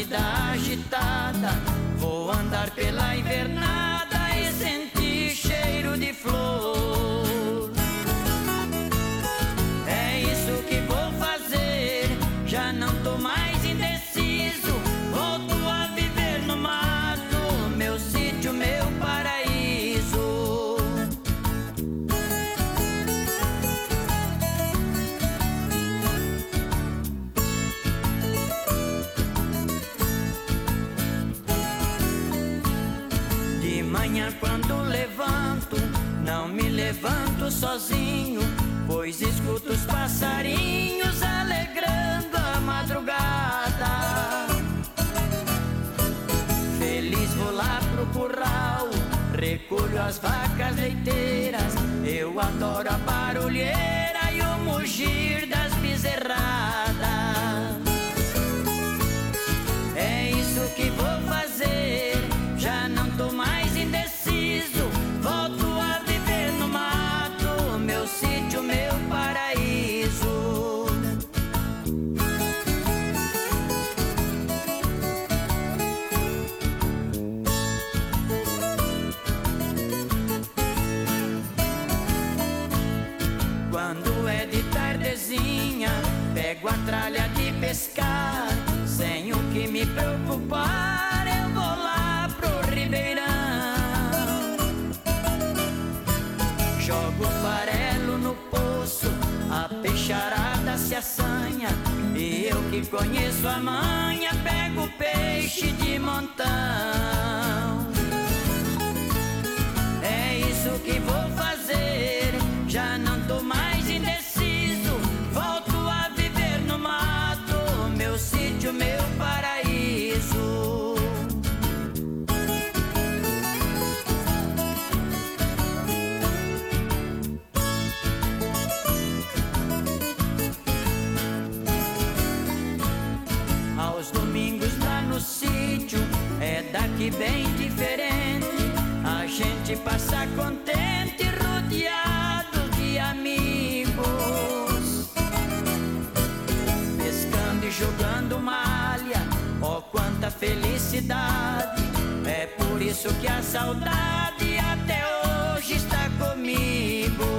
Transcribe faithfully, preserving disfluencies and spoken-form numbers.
vida agitada, vou andar pela invernada e sentir cheiro de flor. É isso que vou fazer, já não tô mais indeciso, volto a viver no mato, meu sítio, meu paraíso. De manhã quando levanto, não me levanto sozinho, pois escuto os passarinhos alegrando a madrugada. Feliz vou lá pro curral, recolho as vacas leiteiras, eu adoro a barulheira e o mugir das bezerradas. É isso que vou fazer, já não tô mais indeciso, volto a viver no mato, meu sítio, meu paraíso. Quando é de tardezinha, pego a tralha de pescar, sem o que me preocupar, eu vou lá pro ribeirão. Jogo farelo no poço, a peixarada se assanha, e eu que conheço a manha, pego peixe de montão. É isso que vou fazer, já não tô mais indeciso, volto a viver no mato, meu sítio, meu paraíso. Aos domingos lá no sítio é daqui bem diferente, a gente passa contente, rodeado de amigos, pescando e jogando malha, oh quanta felicidade. É por isso que a saudade até hoje está comigo.